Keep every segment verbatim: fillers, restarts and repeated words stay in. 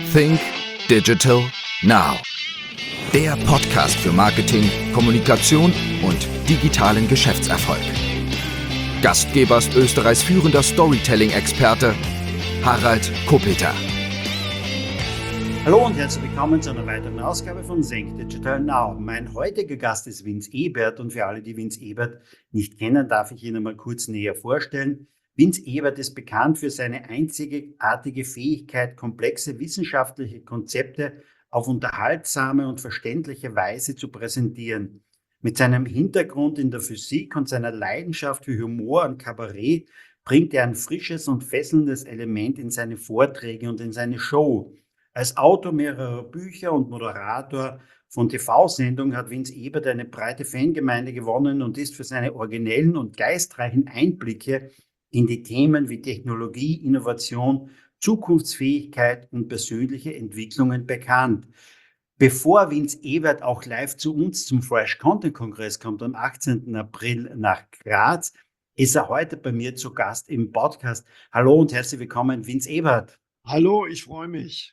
Think Digital Now. Der Podcast für Marketing, Kommunikation und digitalen Geschäftserfolg. Gastgeber ist Österreichs führender Storytelling-Experte Harald Kopeter. Hallo und herzlich willkommen zu einer weiteren Ausgabe von Think Digital Now. Mein heutiger Gast ist Vince Ebert und für alle, die Vince Ebert nicht kennen, darf ich Ihnen mal kurz näher vorstellen. Vince Ebert ist bekannt für seine einzigartige Fähigkeit, komplexe wissenschaftliche Konzepte auf unterhaltsame und verständliche Weise zu präsentieren. Mit seinem Hintergrund in der Physik und seiner Leidenschaft für Humor und Kabarett bringt er ein frisches und fesselndes Element in seine Vorträge und in seine Show. Als Autor mehrerer Bücher und Moderator von T V-Sendungen hat Vince Ebert eine breite Fangemeinde gewonnen und ist für seine originellen und geistreichen Einblicke in die Themen wie Technologie, Innovation, Zukunftsfähigkeit und persönliche Entwicklungen bekannt. Bevor Vince Ebert auch live zu uns zum Fresh Content Kongress kommt am achtzehnten April nach Graz, ist er heute bei mir zu Gast im Podcast. Hallo und herzlich willkommen, Vince Ebert. Hallo, ich freue mich.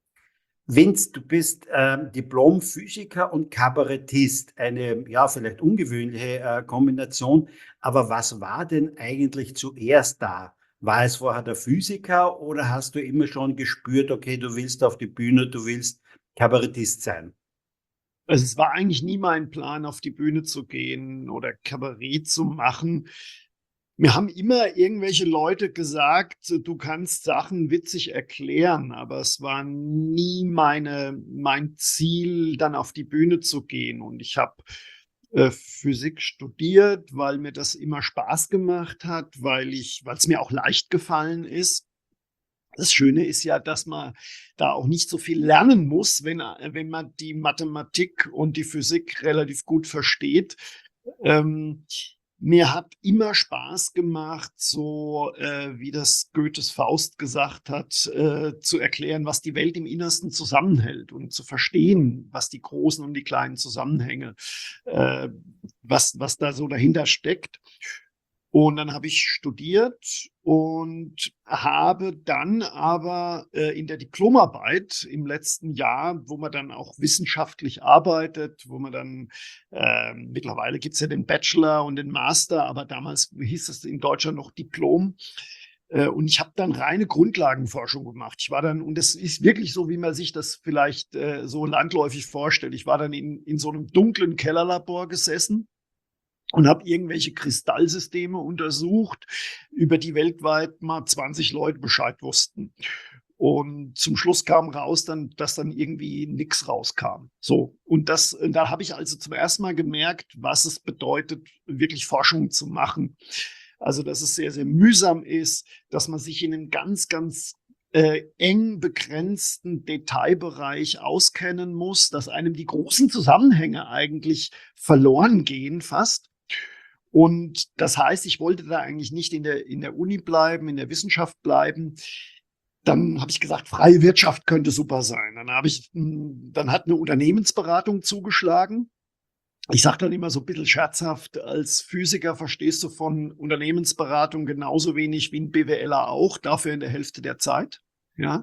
Vince, du bist äh, Diplom-Physiker und Kabarettist. Eine, ja, vielleicht ungewöhnliche äh, Kombination. Aber was war denn eigentlich zuerst da? War es vorher der Physiker oder hast du immer schon gespürt, okay, du willst auf die Bühne, du willst Kabarettist sein? Also es war eigentlich nie mein Plan, auf die Bühne zu gehen oder Kabarett zu machen. Mir haben immer irgendwelche Leute gesagt, du kannst Sachen witzig erklären, aber es war nie meine, mein Ziel, dann auf die Bühne zu gehen. Und ich habe äh, Physik studiert, weil mir das immer Spaß gemacht hat, weil ich, weil es mir auch leicht gefallen ist. Das Schöne ist ja, dass man da auch nicht so viel lernen muss, wenn, wenn man die Mathematik und die Physik relativ gut versteht. Ähm, Mir hat immer Spaß gemacht, so äh, wie das Goethes Faust gesagt hat, äh, zu erklären, was die Welt im Innersten zusammenhält und zu verstehen, was die großen und die kleinen Zusammenhänge, äh, was, was da so dahinter steckt. Und dann habe ich studiert und habe dann aber äh, in der Diplomarbeit im letzten Jahr, wo man dann auch wissenschaftlich arbeitet, wo man dann, äh, mittlerweile gibt es ja den Bachelor und den Master, aber damals hieß es in Deutschland noch Diplom. Äh, und ich habe dann reine Grundlagenforschung gemacht. Ich war dann, und das ist wirklich so, wie man sich das vielleicht äh, so landläufig vorstellt. Ich war dann in, in so einem dunklen Kellerlabor gesessen und habe irgendwelche Kristallsysteme untersucht, über die weltweit mal zwanzig Leute Bescheid wussten. Und zum Schluss kam raus, dann, dass dann irgendwie nichts rauskam. So. Und das, und da habe ich also zum ersten Mal gemerkt, was es bedeutet, wirklich Forschung zu machen. Also, dass es sehr, sehr mühsam ist, dass man sich in einem ganz, ganz äh, eng begrenzten Detailbereich auskennen muss, dass einem die großen Zusammenhänge eigentlich verloren gehen fast. Und das heißt, ich wollte da eigentlich nicht in der, in der Uni bleiben, in der Wissenschaft bleiben. Dann habe ich gesagt, freie Wirtschaft könnte super sein. Dann habe ich, dann hat eine Unternehmensberatung zugeschlagen. Ich sage dann immer so ein bisschen scherzhaft, als Physiker verstehst du von Unternehmensberatung genauso wenig wie ein BWLer auch, dafür in der Hälfte der Zeit. Ja.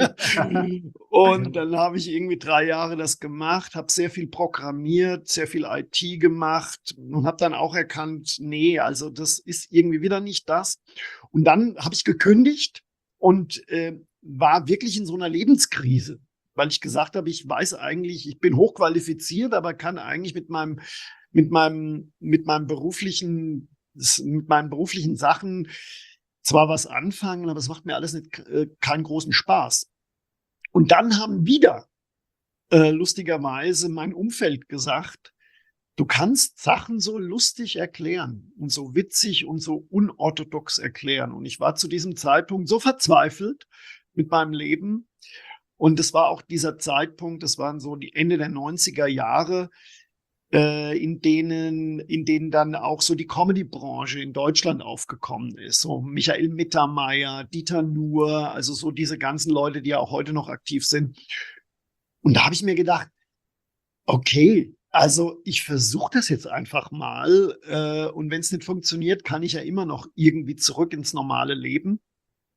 Und dann habe ich irgendwie drei Jahre das gemacht, habe sehr viel programmiert, sehr viel I T gemacht und habe dann auch erkannt, nee, also das ist irgendwie wieder nicht das. Und dann habe ich gekündigt und äh, war wirklich in so einer Lebenskrise, weil ich gesagt habe, ich weiß eigentlich, ich bin hochqualifiziert, aber kann eigentlich mit meinem, mit meinem, mit meinem beruflichen, mit meinen beruflichen Sachen zwar was anfangen, aber es macht mir alles nicht, äh, keinen großen Spaß. Und dann haben wieder äh, lustigerweise mein Umfeld gesagt, du kannst Sachen so lustig erklären und so witzig und so unorthodox erklären. Und ich war zu diesem Zeitpunkt so verzweifelt mit meinem Leben. Und es war auch dieser Zeitpunkt, das waren so die Ende der neunziger Jahre, äh, in denen, in denen dann auch so die Comedy-Branche in Deutschland aufgekommen ist. So Michael Mittermeier, Dieter Nuhr, also so diese ganzen Leute, die ja auch heute noch aktiv sind. Und da habe ich mir gedacht, okay, also ich versuche das jetzt einfach mal. Äh, und wenn es nicht funktioniert, kann ich ja immer noch irgendwie zurück ins normale Leben.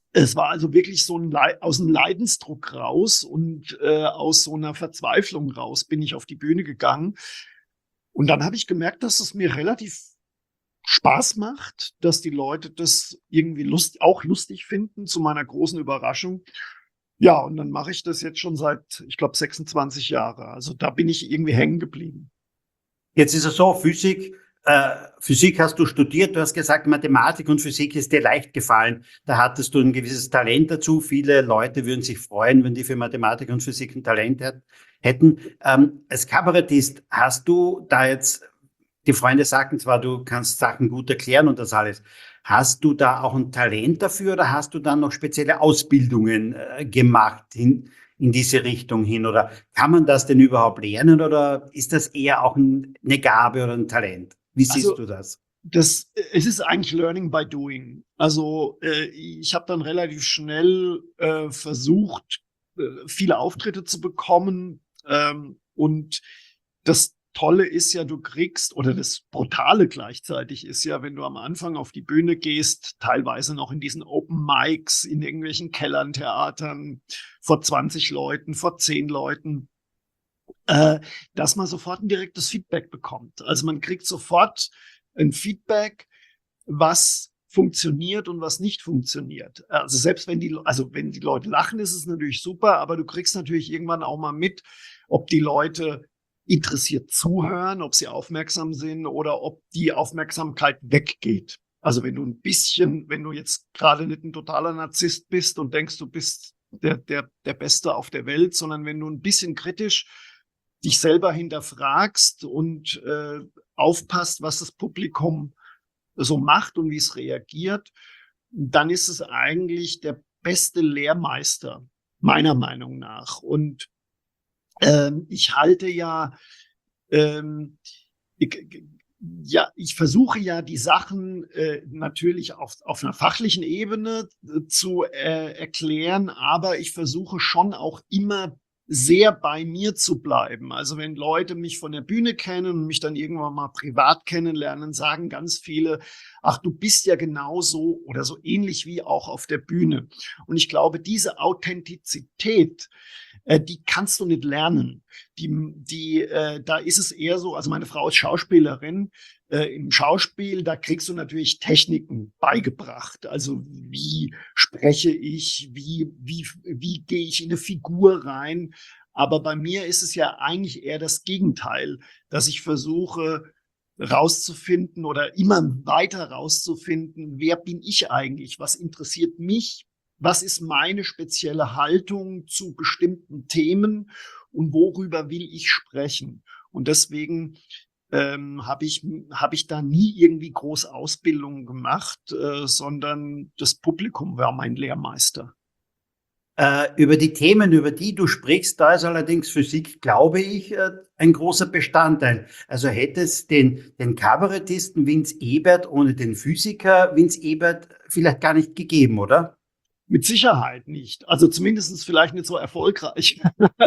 Es war also wirklich so ein Lei- aus einem Leidensdruck raus und äh, aus so einer Verzweiflung raus bin ich auf die Bühne gegangen. Und dann habe ich gemerkt, dass es mir relativ Spaß macht, dass die Leute das irgendwie lust, auch lustig finden, zu meiner großen Überraschung. Ja, und dann mache ich das jetzt schon seit, ich glaube, sechsundzwanzig Jahre. Also da bin ich irgendwie hängen geblieben. Jetzt ist es so, Physik, äh, Physik hast du studiert, du hast gesagt, Mathematik und Physik ist dir leicht gefallen. Da hattest du ein gewisses Talent dazu. Viele Leute würden sich freuen, wenn die für Mathematik und Physik ein Talent hat, hätten. Ähm, als Kabarettist hast du da jetzt, die Freunde sagten zwar, du kannst Sachen gut erklären und das alles. Hast du da auch ein Talent dafür oder hast du dann noch spezielle Ausbildungen äh, gemacht in, in diese Richtung hin? Oder kann man das denn überhaupt lernen oder ist das eher auch ein, eine Gabe oder ein Talent? Wie siehst Also du das? das, es ist eigentlich Learning by Doing. Also äh, ich habe dann relativ schnell äh, versucht, äh, viele Auftritte zu bekommen. Ähm, und das Tolle ist ja, du kriegst, oder das Brutale gleichzeitig ist ja, wenn du am Anfang auf die Bühne gehst, teilweise noch in diesen Open Mics, in irgendwelchen Kellern, Theatern, vor zwanzig Leuten, vor zehn Leuten, äh, dass man sofort ein direktes Feedback bekommt. Also man kriegt sofort ein Feedback, was funktioniert und was nicht funktioniert. Also selbst wenn die, also wenn die Leute lachen, ist es natürlich super, aber du kriegst natürlich irgendwann auch mal mit, ob die Leute interessiert zuhören, ob sie aufmerksam sind oder ob die Aufmerksamkeit weggeht. Also wenn du ein bisschen, wenn du jetzt gerade nicht ein totaler Narzisst bist und denkst, du bist der, der, der Beste auf der Welt, sondern wenn du ein bisschen kritisch dich selber hinterfragst und äh, aufpasst, was das Publikum so macht und wie es reagiert, dann ist es eigentlich der beste Lehrmeister, meiner Meinung nach. Und ähm, ich halte ja, ähm, ich, ja, ich versuche ja die Sachen äh, natürlich auf, auf einer fachlichen Ebene äh, zu äh, erklären, aber ich versuche schon auch immer sehr bei mir zu bleiben. Also wenn Leute mich von der Bühne kennen und mich dann irgendwann mal privat kennenlernen, sagen ganz viele, ach, du bist ja genauso oder so ähnlich wie auch auf der Bühne. Und ich glaube, diese Authentizität, äh, die kannst du nicht lernen. Die, die, äh, da ist es eher so, also meine Frau ist Schauspielerin, äh, im Schauspiel, da kriegst du natürlich Techniken beigebracht. Also wie spreche ich, wie, wie, wie gehe ich in eine Figur rein. Aber bei mir ist es ja eigentlich eher das Gegenteil, dass ich versuche rauszufinden oder immer weiter rauszufinden, wer bin ich eigentlich, was interessiert mich, was ist meine spezielle Haltung zu bestimmten Themen und worüber will ich sprechen. Und deswegen ähm, habe ich, hab ich da nie irgendwie groß Ausbildung gemacht, äh, sondern das Publikum war mein Lehrmeister. Äh, über die Themen, über die du sprichst, da ist allerdings Physik, glaube ich, äh, ein großer Bestandteil. Also hätte es den, den Kabarettisten Vince Ebert ohne den Physiker Vince Ebert vielleicht gar nicht gegeben, oder? Mit Sicherheit nicht. Also zumindest vielleicht nicht so erfolgreich.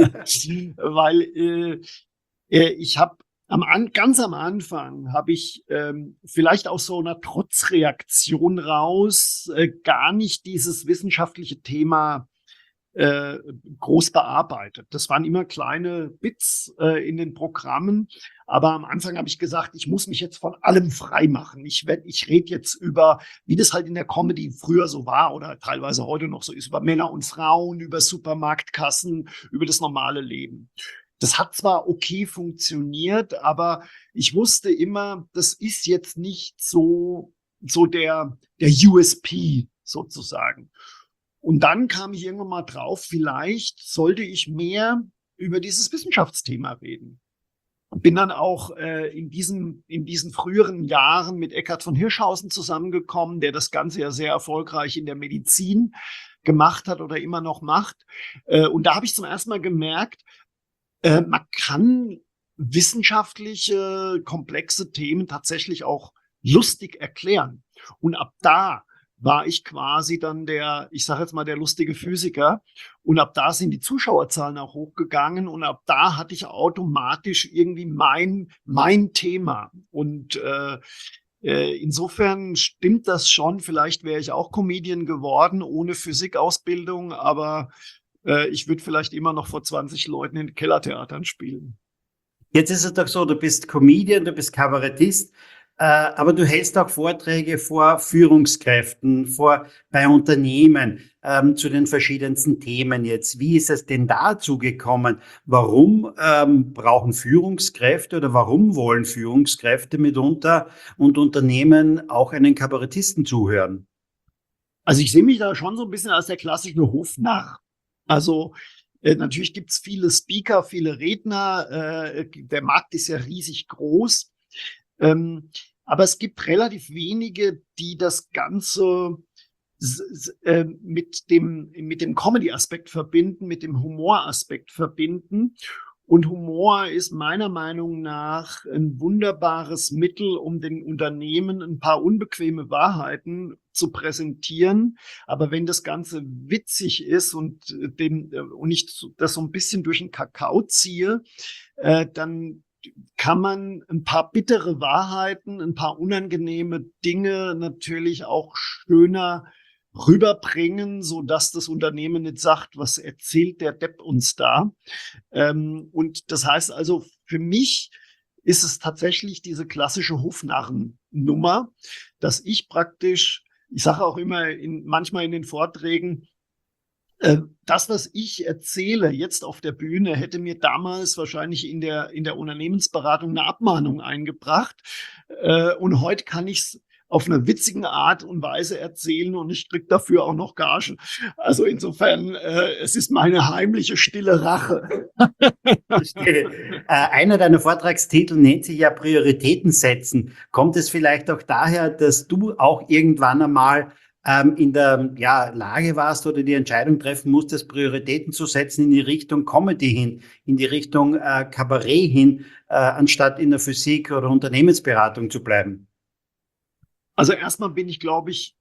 Weil äh, äh, ich habe am an, ganz am Anfang habe ich ähm, vielleicht aus so einer Trotzreaktion raus äh, gar nicht dieses wissenschaftliche Thema äh, groß bearbeitet. Das waren immer kleine Bits äh, in den Programmen, aber am Anfang habe ich gesagt, ich muss mich jetzt von allem frei machen. Ich werd, ich rede jetzt über, wie das halt in der Comedy früher so war oder teilweise heute noch so ist, über Männer und Frauen, über Supermarktkassen, über das normale Leben. Das hat zwar okay funktioniert, aber ich wusste immer, das ist jetzt nicht so, so der, der U S P sozusagen. Und dann kam ich irgendwann mal drauf, vielleicht sollte ich mehr über dieses Wissenschaftsthema reden. Bin dann auch äh, in, diesen, in diesen früheren Jahren mit Eckhard von Hirschhausen zusammengekommen, der das Ganze ja sehr erfolgreich in der Medizin gemacht hat oder immer noch macht. Äh, und da habe ich zum ersten Mal gemerkt, äh, man kann wissenschaftliche, komplexe Themen tatsächlich auch lustig erklären. Und ab da war ich quasi dann der, ich sage jetzt mal, der lustige Physiker. Und ab da sind die Zuschauerzahlen auch hochgegangen. Und ab da hatte ich automatisch irgendwie mein, mein Thema. Und äh, Äh, insofern stimmt das schon. Vielleicht wäre ich auch Comedian geworden ohne Physikausbildung, aber äh, ich würde vielleicht immer noch vor zwanzig Leuten in Kellertheatern spielen. Jetzt ist es doch so, du bist Comedian, du bist Kabarettist, äh, aber du hältst auch Vorträge vor Führungskräften, vor, bei Unternehmen, ähm, zu den verschiedensten Themen jetzt. Wie ist es denn dazu gekommen? Warum ähm, brauchen Führungskräfte oder warum wollen Führungskräfte mitunter und Unternehmen auch einen Kabarettisten zuhören? Also ich sehe mich da schon so ein bisschen als der klassische Hofnarr. Also äh, natürlich gibt's viele Speaker, viele Redner. Äh, der Markt ist ja riesig groß. Ähm, aber es gibt relativ wenige, die das Ganze s- s- äh, mit dem, mit dem Comedy-Aspekt verbinden, mit dem Humor-Aspekt verbinden. Und Humor ist meiner Meinung nach ein wunderbares Mittel, um den Unternehmen ein paar unbequeme Wahrheiten zu präsentieren. Aber wenn das Ganze witzig ist und, äh, dem, äh, und ich so- das so ein bisschen durch den Kakao ziehe, äh, dann kann man ein paar bittere Wahrheiten, ein paar unangenehme Dinge natürlich auch schöner rüberbringen, so dass das Unternehmen nicht sagt, was erzählt der Depp uns da? Ähm, und das heißt also, für mich ist es tatsächlich diese klassische Hofnarren-Nummer, dass ich praktisch, ich sage auch immer in, manchmal in den Vorträgen, äh, das, was ich erzähle jetzt auf der Bühne, hätte mir damals wahrscheinlich in der, in der Unternehmensberatung eine Abmahnung eingebracht. Äh, und heute kann ich es auf eine witzige Art und Weise erzählen und ich krieg dafür auch noch Gagen. Also insofern, äh, es ist meine heimliche, stille Rache. Verstehe. Äh, einer deiner Vortragstitel nennt sich ja Prioritäten setzen. Kommt es vielleicht auch daher, dass du auch irgendwann einmal ähm, in der ja, Lage warst oder die Entscheidung treffen musstest, Prioritäten zu setzen in die Richtung Comedy hin, in die Richtung äh, Kabarett hin, äh, anstatt in der Physik oder Unternehmensberatung zu bleiben? Also erstmal bin ich, glaube ich,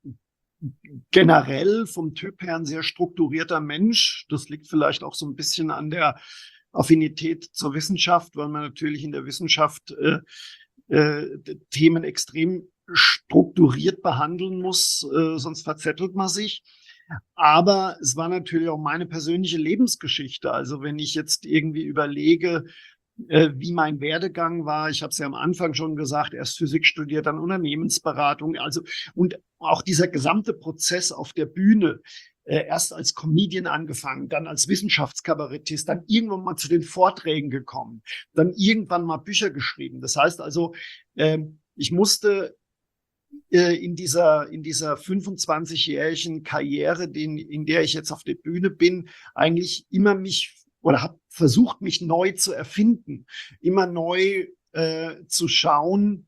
generell vom Typ her ein sehr strukturierter Mensch. Das liegt vielleicht auch so ein bisschen an der Affinität zur Wissenschaft, weil man natürlich in der Wissenschaft äh, äh, Themen extrem strukturiert behandeln muss, äh, sonst verzettelt man sich. Aber es war natürlich auch meine persönliche Lebensgeschichte. Also wenn ich jetzt irgendwie überlege, äh, wie mein Werdegang war, ich habe es ja am Anfang schon gesagt, erst Physik studiert, dann Unternehmensberatung. Also und auch dieser gesamte Prozess auf der Bühne, äh, erst als Comedian angefangen, dann als Wissenschaftskabarettist, dann irgendwann mal zu den Vorträgen gekommen, dann irgendwann mal Bücher geschrieben. Das heißt also, äh, ich musste äh, in dieser, in dieser fünfundzwanzigjährigen Karriere, den, in der ich jetzt auf der Bühne bin, eigentlich immer mich oder habe versucht, mich neu zu erfinden, immer neu äh, zu schauen,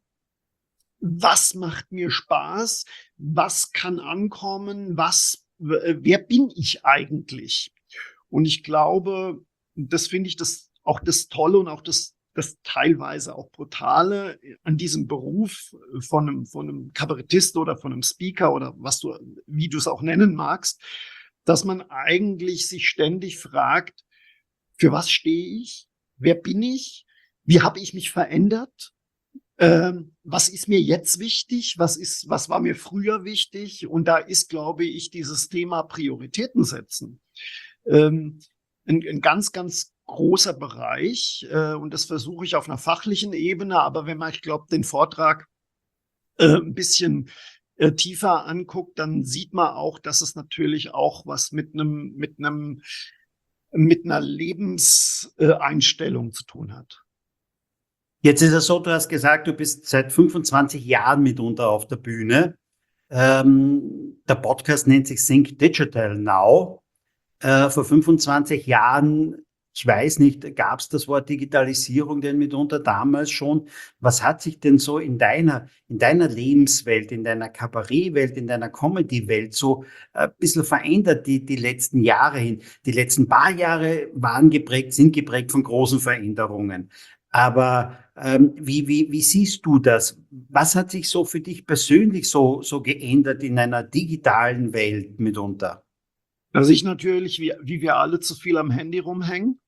was macht mir Spaß, was kann ankommen, was, äh, wer bin ich eigentlich? Und ich glaube, das finde ich das auch das Tolle und auch das das teilweise auch Brutale an diesem Beruf von einem, von einem Kabarettist oder von einem Speaker oder was du, wie du es auch nennen magst, dass man eigentlich sich ständig fragt, für was stehe ich? Wer bin ich? Wie habe ich mich verändert? Ähm, was ist mir jetzt wichtig? Was ist, was war mir früher wichtig? Und da ist, glaube ich, dieses Thema Prioritäten setzen ähm, ein, ein ganz, ganz großer Bereich. Äh, und das versuche ich auf einer fachlichen Ebene. Aber wenn man, ich glaube, den Vortrag äh, ein bisschen äh, tiefer anguckt, dann sieht man auch, dass es natürlich auch was mit einem, mit einem, mit einer Lebenseinstellung äh, zu tun hat. Jetzt ist es so, du hast gesagt, du bist seit fünfundzwanzig Jahren mitunter auf der Bühne. Ähm, der Podcast nennt sich Think Digital Now. Äh, vor fünfundzwanzig Jahren, ich weiß nicht, gab es das Wort Digitalisierung denn mitunter damals schon? Was hat sich denn so in deiner, in deiner Lebenswelt, in deiner Kabarettwelt, in deiner Comedy-Welt so ein bisschen verändert die, die letzten Jahre hin? Die letzten paar Jahre waren geprägt, sind geprägt von großen Veränderungen. Aber ähm, wie, wie, wie siehst du das? Was hat sich so für dich persönlich so, so geändert in einer digitalen Welt mitunter? Dass ich natürlich, wie, wie wir alle, zu viel am Handy rumhängen.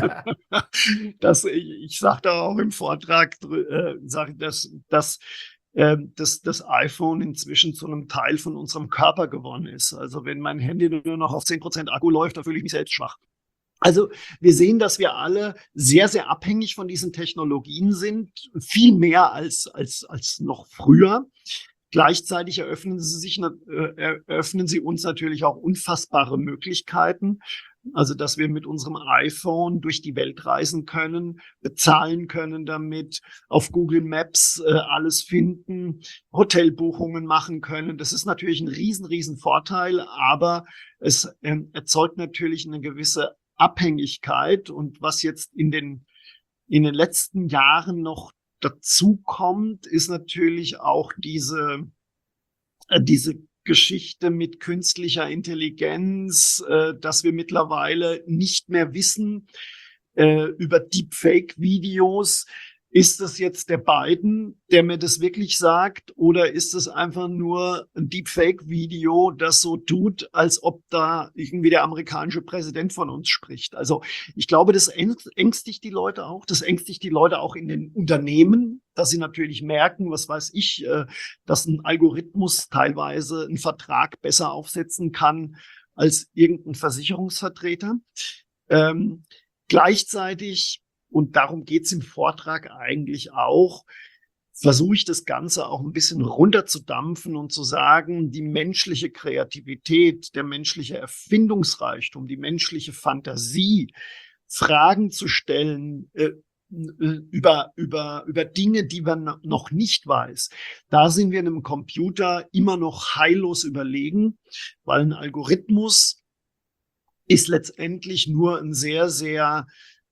Das, ich ich sage da auch im Vortrag, äh, sage, dass, dass äh, dass das iPhone inzwischen zu einem Teil von unserem Körper geworden ist. Also wenn mein Handy nur noch auf zehn Prozent Akku läuft, dann fühle ich mich selbst schwach. Also wir sehen, dass wir alle sehr, sehr abhängig von diesen Technologien sind, viel mehr als, als, als noch früher. Gleichzeitig eröffnen sie sich, äh, eröffnen sie uns natürlich auch unfassbare Möglichkeiten. Also, dass wir mit unserem iPhone durch die Welt reisen können, bezahlen können damit, auf Google Maps äh, alles finden, Hotelbuchungen machen können. Das ist natürlich ein riesen, riesen Vorteil, aber es äh, erzeugt natürlich eine gewisse Abhängigkeit. Und was jetzt in den, in den letzten Jahren noch dazu kommt, ist natürlich auch diese, äh, diese Geschichte mit künstlicher Intelligenz, äh, dass wir mittlerweile nicht mehr wissen äh, über Deepfake-Videos. Ist das jetzt der Biden, der mir das wirklich sagt, oder ist es einfach nur ein Deepfake-Video, das so tut, als ob da irgendwie der amerikanische Präsident von uns spricht? Also ich glaube, das ängstigt die Leute auch. Das ängstigt die Leute auch in den Unternehmen, dass sie natürlich merken, was weiß ich, äh, dass ein Algorithmus teilweise einen Vertrag besser aufsetzen kann als irgendein Versicherungsvertreter. Ähm, gleichzeitig, und darum geht's im Vortrag eigentlich auch, versuche ich das Ganze auch ein bisschen runterzudampfen und zu sagen, die menschliche Kreativität, der menschliche Erfindungsreichtum, die menschliche Fantasie, Fragen zu stellen äh, über, über, über Dinge, die man noch nicht weiß. Da sind wir einem Computer immer noch heillos überlegen, weil ein Algorithmus ist letztendlich nur ein sehr, sehr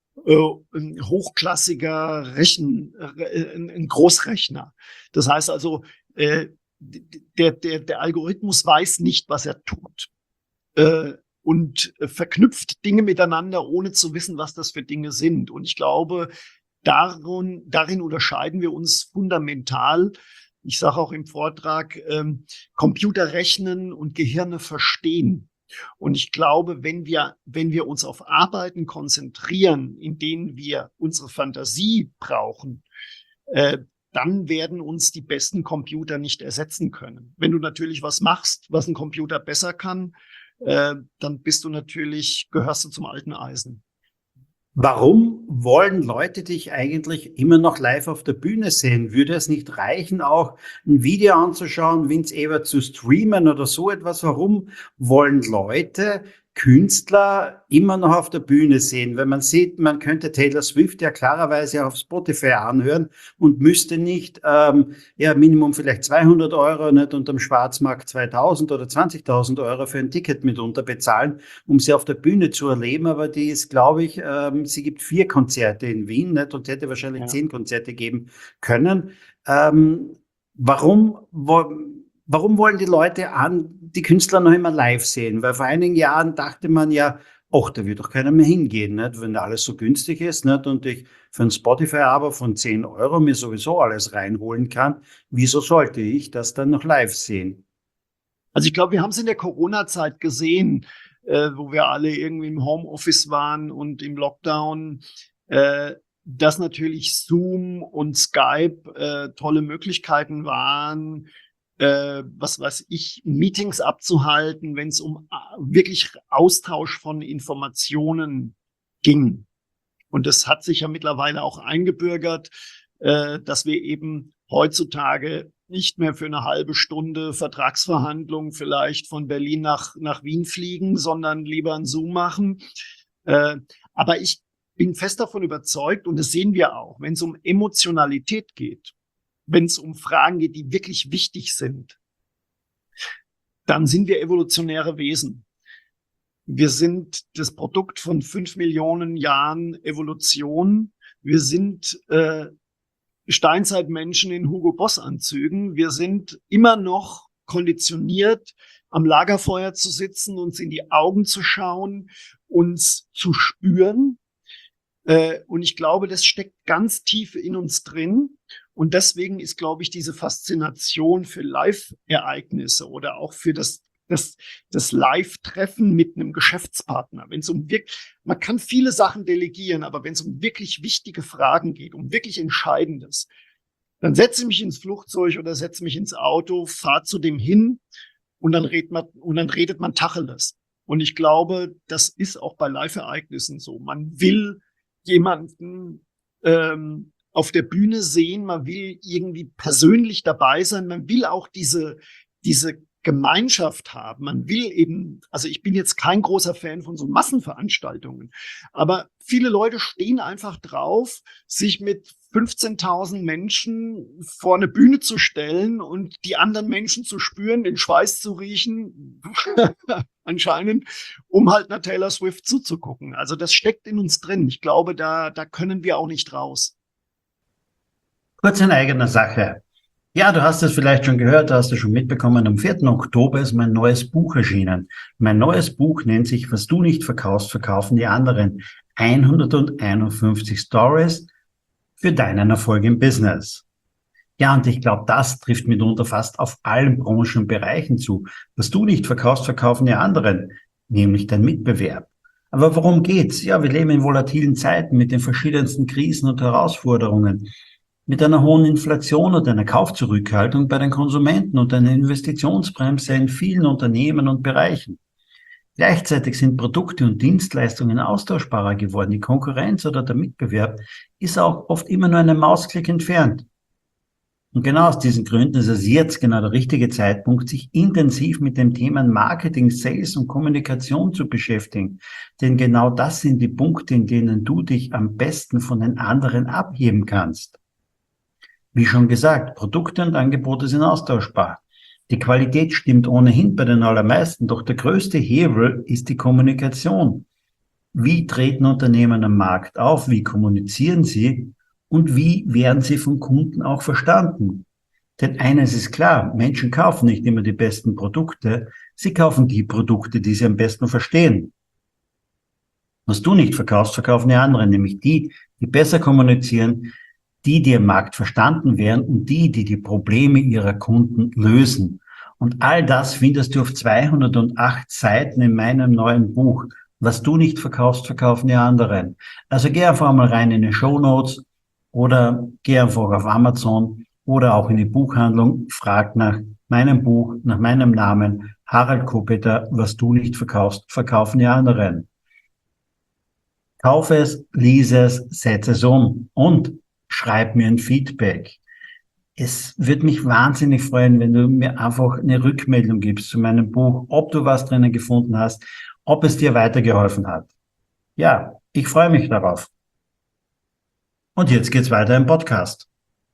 ein hochklassiger Rechen, ein Großrechner. Das heißt also, der, der, der Algorithmus weiß nicht, was er tut und verknüpft Dinge miteinander, ohne zu wissen, was das für Dinge sind. Und ich glaube, darin, darin unterscheiden wir uns fundamental. Ich sage auch im Vortrag, ähm, Computer rechnen und Gehirne verstehen. Und ich glaube, wenn wir, wenn wir uns auf Arbeiten konzentrieren, in denen wir unsere Fantasie brauchen, äh, dann werden uns die besten Computer nicht ersetzen können. Wenn du natürlich was machst, was ein Computer besser kann, äh, dann bist du natürlich, gehörst du zum alten Eisen. Warum wollen Leute dich eigentlich immer noch live auf der Bühne sehen? Würde es nicht reichen, auch ein Video anzuschauen, Vince Ebert zu streamen oder so etwas? Warum wollen Leute Künstler immer noch auf der Bühne sehen? Wenn man sieht, man könnte Taylor Swift ja klarerweise auf Spotify anhören und müsste nicht, ähm, ja, Minimum vielleicht zweihundert Euro, nicht unterm Schwarzmarkt zweitausend oder zwanzigtausend Euro für ein Ticket mitunter bezahlen, um sie auf der Bühne zu erleben. Aber die ist, glaube ich, ähm, sie gibt vier Konzerte in Wien, nicht? Und hätte wahrscheinlich ja. zehn Konzerte geben können. Ähm, warum, wo, Warum wollen die Leute an, die Künstler noch immer live sehen? Weil vor einigen Jahren dachte man ja, ach, da wird doch keiner mehr hingehen, nicht? Wenn alles so günstig ist, nicht? Und ich für ein Spotify-Abo von zehn Euro mir sowieso alles reinholen kann. Wieso sollte ich das dann noch live sehen? Also ich glaube, wir haben es in der Corona-Zeit gesehen, äh, wo wir alle irgendwie im Homeoffice waren und im Lockdown, äh, dass natürlich Zoom und Skype äh, tolle Möglichkeiten waren, Äh, was weiß ich, Meetings abzuhalten, wenn es um äh, wirklich Austausch von Informationen ging. Und das hat sich ja mittlerweile auch eingebürgert, äh, dass wir eben heutzutage nicht mehr für eine halbe Stunde Vertragsverhandlungen vielleicht von Berlin nach, nach Wien fliegen, sondern lieber einen Zoom machen. Äh, aber ich bin fest davon überzeugt, und das sehen wir auch, wenn es um Emotionalität geht, wenn es um Fragen geht, die wirklich wichtig sind, dann sind wir evolutionäre Wesen. Wir sind das Produkt von fünf Millionen Jahren Evolution. Wir sind äh, Steinzeitmenschen in Hugo Boss Anzügen. Wir sind immer noch konditioniert, am Lagerfeuer zu sitzen, uns in die Augen zu schauen, uns zu spüren. Äh, und ich glaube, das steckt ganz tief in uns drin. Und deswegen ist, glaube ich, diese Faszination für Live-Ereignisse oder auch für das, das, das Live-Treffen mit einem Geschäftspartner, wenn es um wirklich, man kann viele Sachen delegieren, aber wenn es um wirklich wichtige Fragen geht, um wirklich Entscheidendes, Dann setze ich mich ins Flugzeug oder setze mich ins Auto, fahre zu dem hin und dann redet man, und dann redet man Tacheles. Und ich glaube, das ist auch bei Live-Ereignissen so. Man will jemanden ähm, auf der Bühne sehen, man will irgendwie persönlich dabei sein, man will auch diese, diese Gemeinschaft haben. Man will eben, also ich bin jetzt kein großer Fan von so Massenveranstaltungen, aber viele Leute stehen einfach drauf, sich mit fünfzehntausend Menschen vor eine Bühne zu stellen und die anderen Menschen zu spüren, den Schweiß zu riechen, anscheinend, um halt einer Taylor Swift zuzugucken. Also das steckt in uns drin. Ich glaube, da, da können wir auch nicht raus. Kurz in eigener Sache. Ja, du hast es vielleicht schon gehört, du hast es schon mitbekommen, am vierten Oktober ist mein neues Buch erschienen. Mein neues Buch nennt sich "Was du nicht verkaufst, verkaufen die anderen. hunderteinundfünfzig Stories für deinen Erfolg im Business." Ja, und ich glaube, das trifft mitunter fast auf allen Branchen und Bereichen zu. Was du nicht verkaufst, verkaufen die anderen, nämlich dein Mitbewerb. Aber worum geht's? Ja, wir leben in volatilen Zeiten mit den verschiedensten Krisen und Herausforderungen. Mit einer hohen Inflation und einer Kaufzurückhaltung bei den Konsumenten und einer Investitionsbremse in vielen Unternehmen und Bereichen. Gleichzeitig sind Produkte und Dienstleistungen austauschbarer geworden. Die Konkurrenz oder der Mitbewerb ist auch oft immer nur einen Mausklick entfernt. Und genau aus diesen Gründen ist es jetzt genau der richtige Zeitpunkt, sich intensiv mit dem Thema Marketing, Sales und Kommunikation zu beschäftigen. Denn genau das sind die Punkte, in denen du dich am besten von den anderen abheben kannst. Wie schon gesagt, Produkte und Angebote sind austauschbar. Die Qualität stimmt ohnehin bei den allermeisten, doch der größte Hebel ist die Kommunikation. Wie treten Unternehmen am Markt auf? Wie kommunizieren sie? Und wie werden sie vom Kunden auch verstanden? Denn eines ist klar, Menschen kaufen nicht immer die besten Produkte, sie kaufen die Produkte, die sie am besten verstehen. Was du nicht verkaufst, verkaufen die anderen, nämlich die, die besser kommunizieren, die, die im Markt verstanden werden und die, die die Probleme ihrer Kunden lösen. Und all das findest du auf zweihundertacht Seiten in meinem neuen Buch. Was du nicht verkaufst, verkaufen die anderen. Also geh einfach mal rein in die Shownotes oder geh einfach auf Amazon oder auch in die Buchhandlung, frag nach meinem Buch, nach meinem Namen, Harald Kopeter, was du nicht verkaufst, verkaufen die anderen. Kauf es, lies es, setz es um und schreib mir ein Feedback. Es würde mich wahnsinnig freuen, wenn du mir einfach eine Rückmeldung gibst zu meinem Buch, ob du was drinnen gefunden hast, ob es dir weitergeholfen hat. Ja, ich freue mich darauf. Und jetzt geht's weiter im Podcast.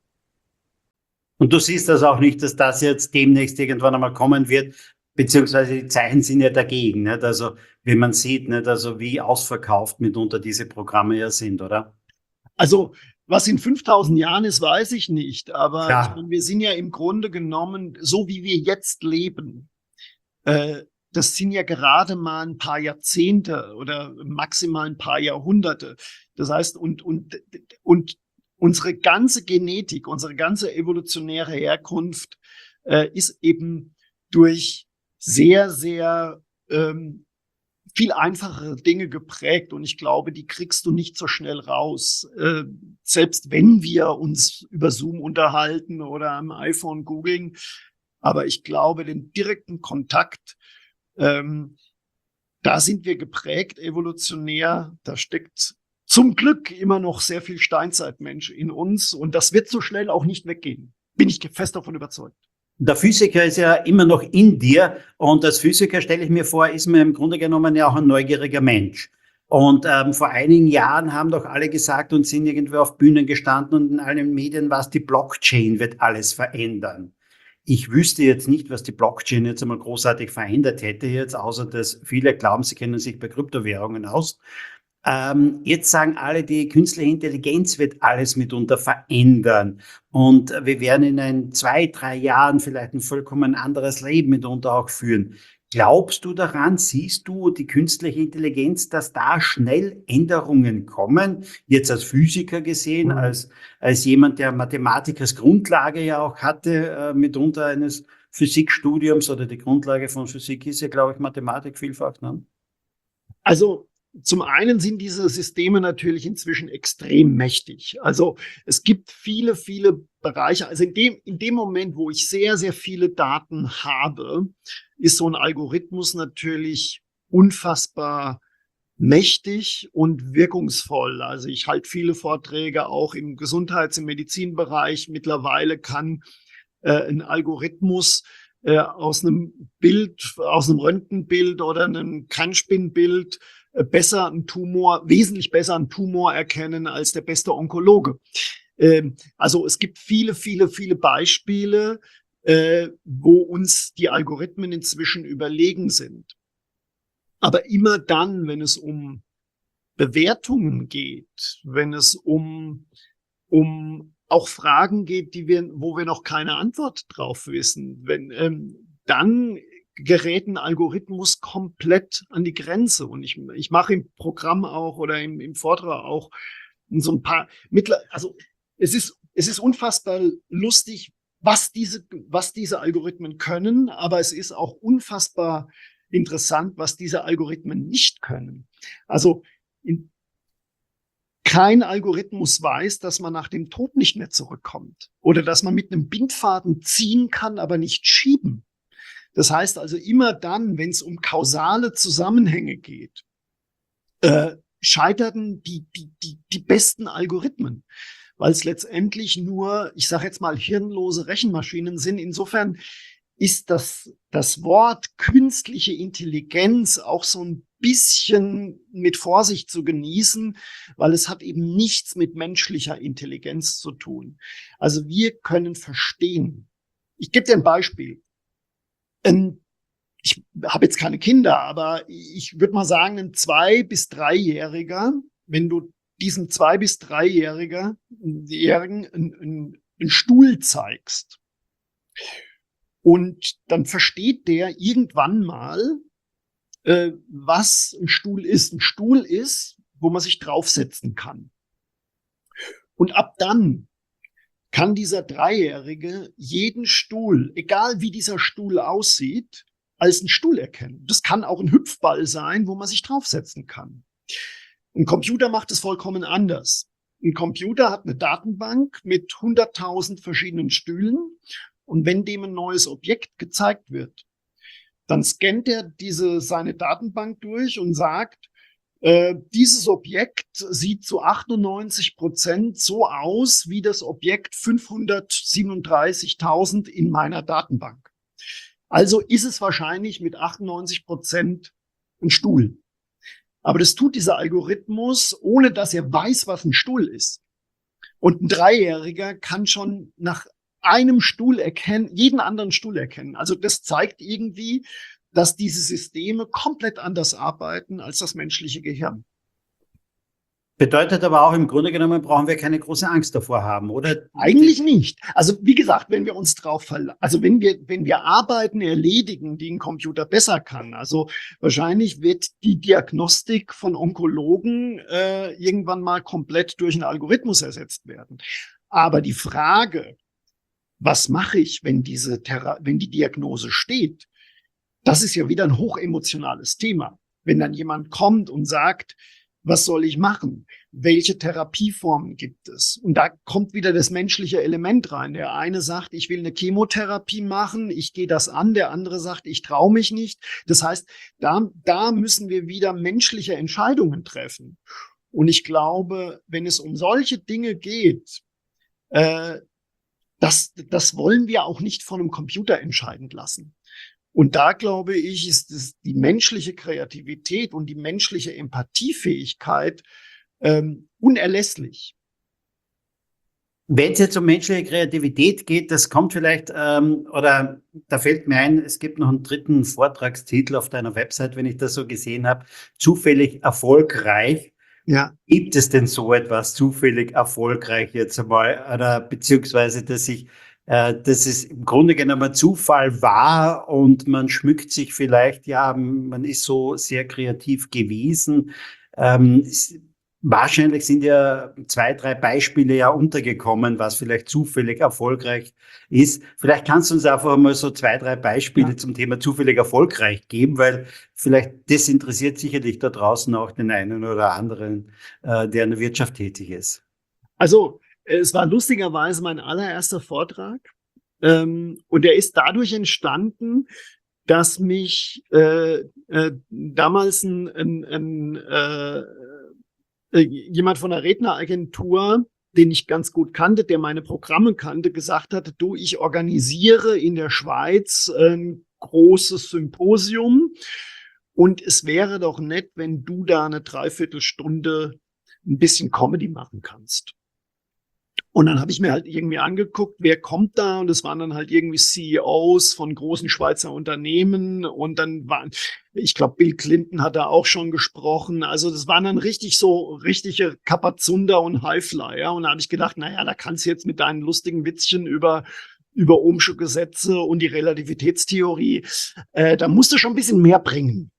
Und du siehst das auch nicht, dass das jetzt demnächst irgendwann einmal kommen wird, beziehungsweise die Zeichen sind ja dagegen, nicht? Also wie man sieht, nicht? Also wie ausverkauft mitunter diese Programme ja sind, oder? Also was in fünftausend Jahren ist, weiß ich nicht. Aber Ja. ich meine, wir sind ja im Grunde genommen, so wie wir jetzt leben, äh, das sind ja gerade mal ein paar Jahrzehnte oder maximal ein paar Jahrhunderte. Das heißt, und, und, und unsere ganze Genetik, unsere ganze evolutionäre Herkunft äh, ist eben durch sehr, sehr ähm, viel einfachere Dinge geprägt. Und ich glaube, die kriegst du nicht so schnell raus. Äh, selbst wenn wir uns über Zoom unterhalten oder am iPhone googeln. Aber ich glaube, den direkten Kontakt, ähm, da sind wir geprägt evolutionär. Da steckt zum Glück immer noch sehr viel Steinzeitmensch in uns. Und das wird so schnell auch nicht weggehen. Bin ich fest davon überzeugt. Der Physiker ist ja immer noch in dir und als Physiker, stelle ich mir vor, ist man im Grunde genommen ja auch ein neugieriger Mensch. Und ähm, vor einigen Jahren haben doch alle gesagt und sind irgendwie auf Bühnen gestanden und in allen Medien, was die Blockchain wird alles verändern. Ich wüsste jetzt nicht, was die Blockchain jetzt einmal großartig verändert hätte jetzt, außer dass viele glauben, sie kennen sich bei Kryptowährungen aus. Ähm, jetzt sagen alle, die künstliche Intelligenz wird alles mitunter verändern und wir werden in ein, zwei, drei Jahren vielleicht ein vollkommen anderes Leben mitunter auch führen. Glaubst du daran, siehst du die künstliche Intelligenz, dass da schnell Änderungen kommen? Jetzt als Physiker gesehen, Mhm. als, als jemand, der Mathematik als Grundlage ja auch hatte, äh, mitunter eines Physikstudiums oder die Grundlage von Physik ist ja, glaube ich, Mathematik vielfach, ne? Also zum einen sind diese Systeme natürlich inzwischen extrem mächtig. Also es gibt viele, viele Bereiche. Also in dem, in dem Moment, wo ich sehr, sehr viele Daten habe, ist so ein Algorithmus natürlich unfassbar mächtig und wirkungsvoll. Also ich halte viele Vorträge auch im Gesundheits-, im Medizinbereich. Mittlerweile kann äh, ein Algorithmus äh, aus einem Bild, aus einem Röntgenbild oder einem Kernspinnbild äh, besser einen Tumor, wesentlich besser einen Tumor erkennen als der beste Onkologe. Ähm, also es gibt viele, viele, viele Beispiele, äh, wo uns die Algorithmen inzwischen überlegen sind. Aber immer dann, wenn es um Bewertungen geht, wenn es um, um auch Fragen geht, die wir, wo wir noch keine Antwort drauf wissen, wenn, ähm, dann gerät ein Algorithmus komplett an die Grenze. Und ich, ich mache im Programm auch oder im, im Vortrag auch so ein paar mittler, also es ist, es ist unfassbar lustig, was diese, was diese Algorithmen können, aber es ist auch unfassbar interessant, was diese Algorithmen nicht können. Also in, kein Algorithmus weiß, dass man nach dem Tod nicht mehr zurückkommt oder dass man mit einem Bindfaden ziehen kann, aber nicht schieben. Das heißt also immer dann, wenn es um kausale Zusammenhänge geht, äh, scheiterten die, die, die, die besten Algorithmen, weil es letztendlich nur, ich sage jetzt mal, hirnlose Rechenmaschinen sind. Insofern ist das, das Wort künstliche Intelligenz auch so ein bisschen mit Vorsicht zu genießen, weil es hat eben nichts mit menschlicher Intelligenz zu tun. Also wir können verstehen. Ich gebe dir ein Beispiel. Ähm, ich habe jetzt keine Kinder, aber ich würde mal sagen, ein Zwei- bis Dreijähriger, wenn du diesem Zwei- bis Dreijährigen einen, einen, einen Stuhl zeigst, und dann versteht der irgendwann mal, äh, was ein Stuhl ist. Ein Stuhl ist, wo man sich draufsetzen kann. Und ab dann kann dieser Dreijährige jeden Stuhl, egal wie dieser Stuhl aussieht, als einen Stuhl erkennen. Das kann auch ein Hüpfball sein, wo man sich draufsetzen kann. Ein Computer macht es vollkommen anders. Ein Computer hat eine Datenbank mit hunderttausend verschiedenen Stühlen. Und wenn dem ein neues Objekt gezeigt wird, dann scannt er diese, seine Datenbank durch und sagt, äh, dieses Objekt sieht zu achtundneunzig Prozent so aus wie das Objekt fünfhundertsiebenunddreißigtausend in meiner Datenbank. Also ist es wahrscheinlich mit achtundneunzig Prozent ein Stuhl. Aber das tut dieser Algorithmus, ohne dass er weiß, was ein Stuhl ist. Und ein Dreijähriger kann schon nach einem Stuhl erkennen, jeden anderen Stuhl erkennen. Also das zeigt irgendwie, dass diese Systeme komplett anders arbeiten als das menschliche Gehirn. Bedeutet aber auch, im Grunde genommen brauchen wir keine große Angst davor haben, oder? Eigentlich nicht. Also wie gesagt, wenn wir uns drauf verlassen, also wenn wir, wenn wir Arbeiten erledigen, die ein Computer besser kann, also wahrscheinlich wird die Diagnostik von Onkologen äh, irgendwann mal komplett durch einen Algorithmus ersetzt werden. Aber die Frage, was mache ich, wenn diese Thera- wenn die Diagnose steht? Das ist ja wieder ein hochemotionales Thema. Wenn dann jemand kommt und sagt, was soll ich machen? Welche Therapieformen gibt es? Und da kommt wieder das menschliche Element rein. Der eine sagt, ich will eine Chemotherapie machen, ich gehe das an. Der andere sagt, ich traue mich nicht. Das heißt, da, da müssen wir wieder menschliche Entscheidungen treffen. Und ich glaube, wenn es um solche Dinge geht, äh, Das, das wollen wir auch nicht von einem Computer entscheiden lassen. Und da glaube ich, ist es die menschliche Kreativität und die menschliche Empathiefähigkeit ähm, unerlässlich. Wenn es jetzt um menschliche Kreativität geht, das kommt vielleicht, ähm, oder da fällt mir ein, es gibt noch einen dritten Vortragstitel auf deiner Website, wenn ich das so gesehen habe, zufällig erfolgreich. Ja. Gibt es denn so etwas zufällig erfolgreich jetzt einmal, oder beziehungsweise, dass ich, äh, dass es im Grunde genommen Zufall war und man schmückt sich vielleicht, ja, man ist so sehr kreativ gewesen. Ähm, Wahrscheinlich sind ja zwei, drei Beispiele ja untergekommen, was vielleicht zufällig erfolgreich ist. Vielleicht kannst du uns einfach mal so zwei, drei Beispiele Ja. zum Thema zufällig erfolgreich geben, weil vielleicht das interessiert sicherlich da draußen auch den einen oder anderen, äh, der in der Wirtschaft tätig ist. Also, es war lustigerweise mein allererster Vortrag. Ähm, und der ist dadurch entstanden, dass mich äh, äh, damals ein, ein, ein, äh, äh, jemand von der Redneragentur, den ich ganz gut kannte, der meine Programme kannte, gesagt hatte, du, ich organisiere in der Schweiz ein großes Symposium und es wäre doch nett, wenn du da eine Dreiviertelstunde ein bisschen Comedy machen kannst. Und dann habe ich mir halt irgendwie angeguckt, wer kommt da? Und es waren dann halt irgendwie C E Os von großen Schweizer Unternehmen. Und dann waren, ich glaube, Bill Clinton hat da auch schon gesprochen. Also das waren dann richtig so richtige Kapazunder und Highflyer. Und da habe ich gedacht, naja, da kannst du jetzt mit deinen lustigen Witzchen über über Ohmsche Gesetze und die Relativitätstheorie, äh, da musst du schon ein bisschen mehr bringen.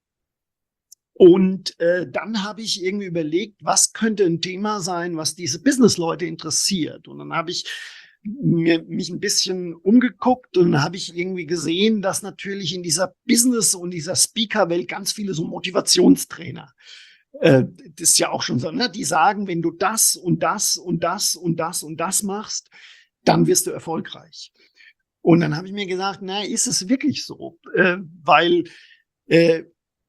Und äh, dann habe ich irgendwie überlegt, was könnte ein Thema sein, was diese Businessleute interessiert. Und dann habe ich mir, mich ein bisschen umgeguckt und dann habe ich irgendwie gesehen, dass natürlich in dieser Business- und dieser Speaker-Welt ganz viele so Motivationstrainer, äh, das ist ja auch schon so, ne? Die sagen, wenn du das und das und das und das und das machst, dann wirst du erfolgreich. Und dann habe ich mir gesagt, na, ist es wirklich so? Äh, weil äh,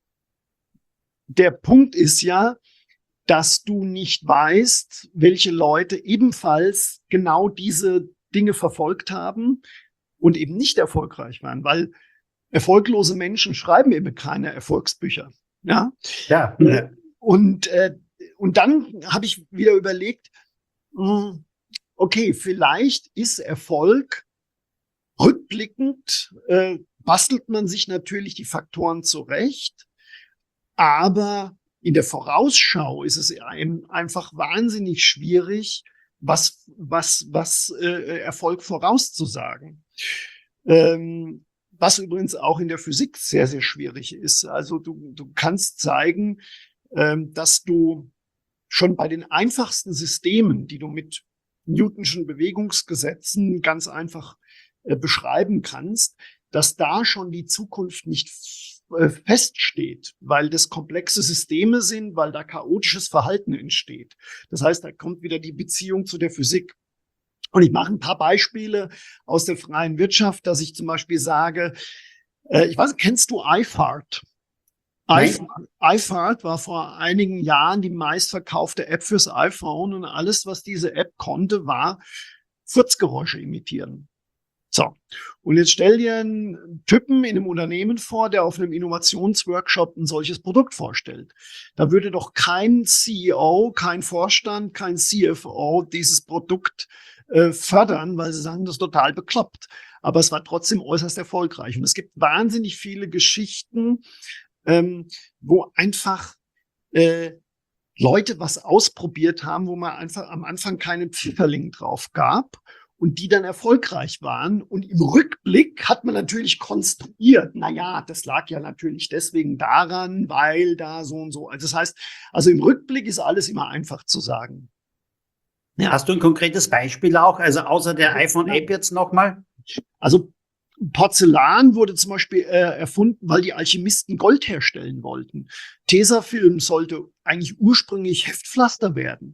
der Punkt ist ja, dass du nicht weißt, welche Leute ebenfalls genau diese Dinge verfolgt haben und eben nicht erfolgreich waren, weil erfolglose Menschen schreiben eben keine Erfolgsbücher. Ja, Ja, äh, ja. und, äh, und dann habe ich wieder überlegt, mh, okay, vielleicht ist Erfolg rückblickend, äh, bastelt man sich natürlich die Faktoren zurecht, aber in der Vorausschau ist es ein, einfach wahnsinnig schwierig, was, was, was äh, Erfolg vorauszusagen. Ähm, was übrigens auch in der Physik sehr, sehr schwierig ist. Also du, du kannst zeigen, ähm, dass du schon bei den einfachsten Systemen, die du mit Newtonschen Bewegungsgesetzen ganz einfach äh, beschreiben kannst, dass da schon die Zukunft nicht äh, feststeht, weil das komplexe Systeme sind, weil da chaotisches Verhalten entsteht. Das heißt, da kommt wieder die Beziehung zu der Physik. Und ich mache ein paar Beispiele aus der freien Wirtschaft, dass ich zum Beispiel sage, äh, ich weiß, kennst du I Fart? Nein? iFart war vor einigen Jahren die meistverkaufte App fürs iPhone und alles, was diese App konnte, war Furzgeräusche imitieren. So, und jetzt stell dir einen Typen in einem Unternehmen vor, der auf einem Innovationsworkshop ein solches Produkt vorstellt. Da würde doch kein C E O, kein Vorstand, kein C F O dieses Produkt äh, fördern, weil sie sagen, das ist total bekloppt. Aber es war trotzdem äußerst erfolgreich. Und es gibt wahnsinnig viele Geschichten, ähm, wo einfach äh, Leute was ausprobiert haben, wo man einfach am Anfang keinen Pfifferling drauf gab und die dann erfolgreich waren. Und im Rückblick hat man natürlich konstruiert, na ja, das lag ja natürlich deswegen daran, weil da so und so. Also das heißt, also im Rückblick ist alles immer einfach zu sagen. Ja. Hast du ein konkretes Beispiel auch? Also außer der iPhone-App jetzt nochmal? Also Porzellan wurde zum Beispiel äh, erfunden, weil die Alchemisten Gold herstellen wollten. Tesafilm sollte eigentlich ursprünglich Heftpflaster werden.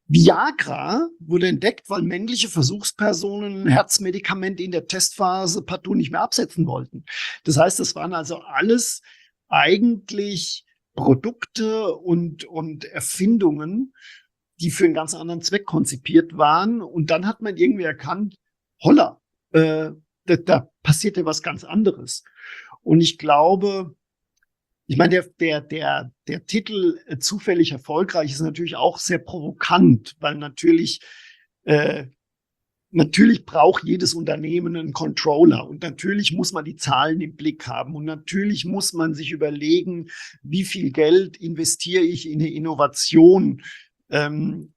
Viagra wurde entdeckt, weil männliche Versuchspersonen ein Herzmedikament in der Testphase partout nicht mehr absetzen wollten. Das heißt, das waren also alles eigentlich Produkte und, und Erfindungen, die für einen ganz anderen Zweck konzipiert waren. Und dann hat man irgendwie erkannt, holla, äh, da, da passiert ja was ganz anderes. Und ich glaube, ich meine, der, der, der, der Titel äh, zufällig erfolgreich ist natürlich auch sehr provokant, weil natürlich, äh, natürlich braucht jedes Unternehmen einen Controller und natürlich muss man die Zahlen im Blick haben und natürlich muss man sich überlegen, wie viel Geld investiere ich in eine Innovation. Ähm,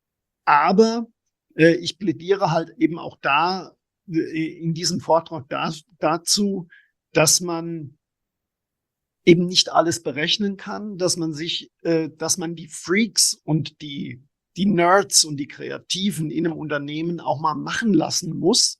aber äh, ich plädiere halt eben auch da in diesem Vortrag da, dazu, dass man eben nicht alles berechnen kann, dass man sich, äh, dass man die Freaks und die, die Nerds und die Kreativen in einem Unternehmen auch mal machen lassen muss,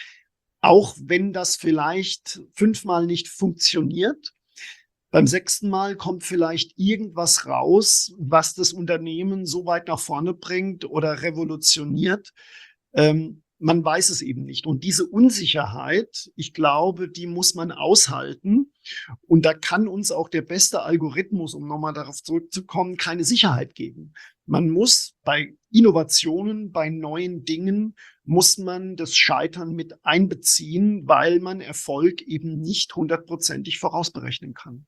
auch wenn das vielleicht fünfmal nicht funktioniert. Beim sechsten Mal kommt vielleicht irgendwas raus, was das Unternehmen so weit nach vorne bringt oder revolutioniert. Ähm, man weiß es eben nicht. Und diese Unsicherheit, ich glaube, die muss man aushalten. Und da kann uns auch der beste Algorithmus, um nochmal darauf zurückzukommen, keine Sicherheit geben. Man muss bei Innovationen, bei neuen Dingen, muss man das Scheitern mit einbeziehen, weil man Erfolg eben nicht hundertprozentig vorausberechnen kann.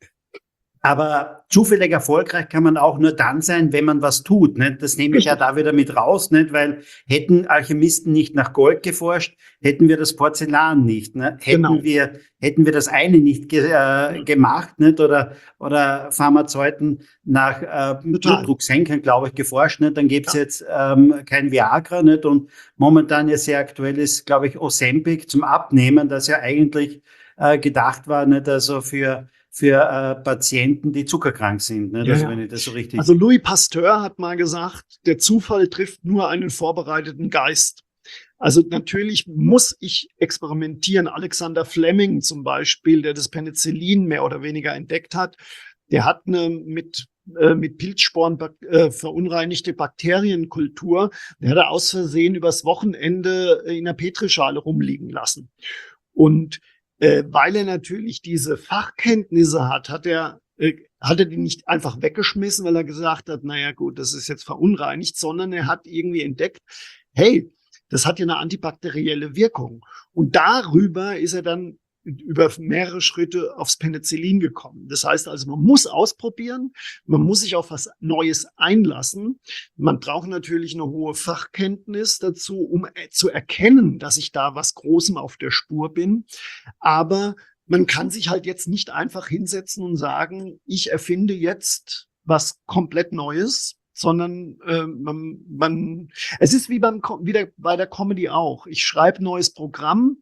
Aber zufällig erfolgreich kann man auch nur dann sein, wenn man was tut. Nicht? Das nehme ich ja da wieder mit raus, nicht? Weil hätten Alchemisten nicht nach Gold geforscht, hätten wir das Porzellan nicht. Ne? Hätten, genau. wir, hätten wir das eine nicht ge äh, gemacht, nicht? Oder, oder Pharmazeuten nach äh, Blutdrucksenkern, glaube ich, geforscht, nicht? Dann gäbe es ja. jetzt ähm, kein Viagra. Nicht? Und momentan ja sehr aktuell ist, glaube ich, Ozempic zum Abnehmen, das ja eigentlich äh, gedacht war, nicht? Also für für äh, Patienten, die zuckerkrank sind, ne? Ja, also, ja. wenn ich das so richtig. Also Louis Pasteur hat mal gesagt, der Zufall trifft nur einen vorbereiteten Geist. Also natürlich muss ich experimentieren. Alexander Fleming zum Beispiel, der das Penicillin mehr oder weniger entdeckt hat, der hat eine mit äh, mit Pilzsporen äh, verunreinigte Bakterienkultur. Der hat er aus Versehen übers Wochenende in einer Petrischale rumliegen lassen. Und Äh, weil er natürlich diese Fachkenntnisse hat, hat er, äh, hat er die nicht einfach weggeschmissen, weil er gesagt hat, naja gut, das ist jetzt verunreinigt, sondern er hat irgendwie entdeckt, hey, das hat ja eine antibakterielle Wirkung. Und darüber ist er dann über mehrere Schritte aufs Penicillin gekommen. Das heißt also, man muss ausprobieren, man muss sich auf was Neues einlassen. Man braucht natürlich eine hohe Fachkenntnis dazu, um zu erkennen, dass ich da was Großem auf der Spur bin. Aber man kann sich halt jetzt nicht einfach hinsetzen und sagen, ich erfinde jetzt was komplett Neues, sondern äh, man, man, es ist wie beim, wieder bei der Comedy auch. Ich schreibe ein neues Programm.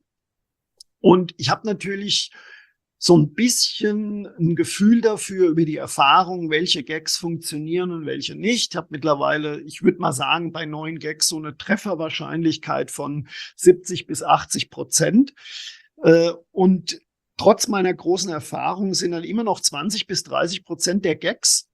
Und ich habe natürlich so ein bisschen ein Gefühl dafür über die Erfahrung, welche Gags funktionieren und welche nicht. Ich habe mittlerweile, ich würde mal sagen, bei neuen Gags so eine Trefferwahrscheinlichkeit von siebzig bis achtzig Prozent. Äh, und trotz meiner großen Erfahrung sind dann immer noch zwanzig bis dreißig Prozent der Gags,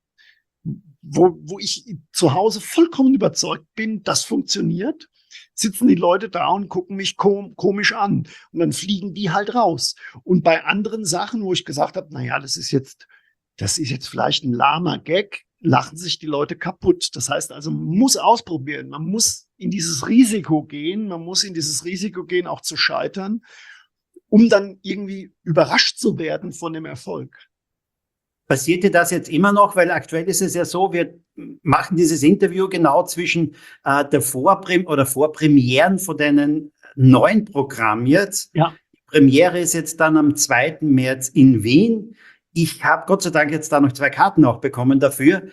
wo, wo ich zu Hause vollkommen überzeugt bin, das funktioniert. Sitzen die Leute da und gucken mich kom komisch an. Und dann fliegen die halt raus. Und bei anderen Sachen, wo ich gesagt habe, naja, das ist jetzt, das ist jetzt vielleicht ein lahmer Gag, lachen sich die Leute kaputt. Das heißt also, man muss ausprobieren. Man muss in dieses Risiko gehen. Man muss in dieses Risiko gehen, auch zu scheitern, um dann irgendwie überrascht zu werden von dem Erfolg. Passiert dir das jetzt immer noch? Weil aktuell ist es ja so, wir machen dieses Interview genau zwischen äh, der Vorprem oder Vorpremieren von deinem neuen Programm jetzt. Ja. Die Premiere ist jetzt dann am zweiten März in Wien. Ich habe Gott sei Dank jetzt da noch zwei Karten auch bekommen dafür.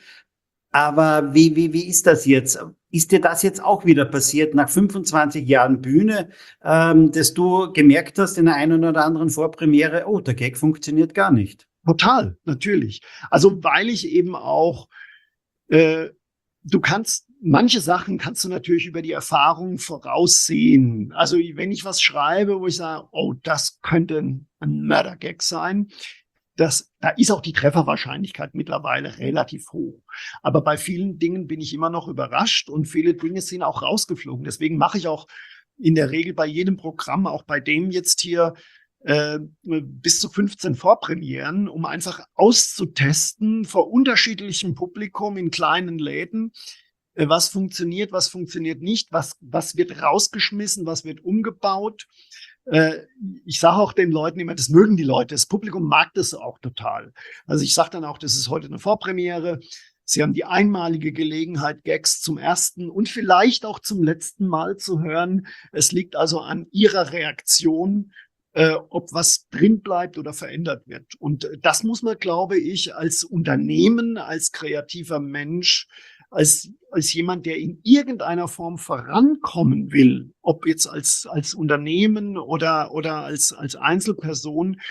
Aber wie, wie, wie ist das jetzt? Ist dir das jetzt auch wieder passiert nach fünfundzwanzig Jahren Bühne, ähm, dass du gemerkt hast in der einen oder anderen Vorpremiere, oh, der Gag funktioniert gar nicht? Total, natürlich. Also weil ich eben auch, äh, du kannst, manche Sachen kannst du natürlich über die Erfahrung voraussehen. Also wenn ich was schreibe, wo ich sage, oh, das könnte ein, ein Mörder-Gag sein, das, da ist auch die Trefferwahrscheinlichkeit mittlerweile relativ hoch. Aber bei vielen Dingen bin ich immer noch überrascht und viele Dinge sind auch rausgeflogen. Deswegen mache ich auch in der Regel bei jedem Programm, auch bei dem jetzt hier, Äh, bis zu fünfzehn Vorpremieren, um einfach auszutesten vor unterschiedlichem Publikum in kleinen Läden, äh, was funktioniert, was funktioniert nicht, was, was wird rausgeschmissen, was wird umgebaut. Äh, ich sage auch den Leuten immer, das mögen die Leute, das Publikum mag das auch total. Also ich sage dann auch, das ist heute eine Vorpremiere. Sie haben die einmalige Gelegenheit, Gags zum ersten und vielleicht auch zum letzten Mal zu hören. Es liegt also an Ihrer Reaktion, Äh, ob was drin bleibt oder verändert wird. Und äh, das muss man, glaube ich, als Unternehmen, als kreativer Mensch, als, als jemand, der in irgendeiner Form vorankommen will, ob jetzt als, als Unternehmen oder, oder als, als Einzelperson,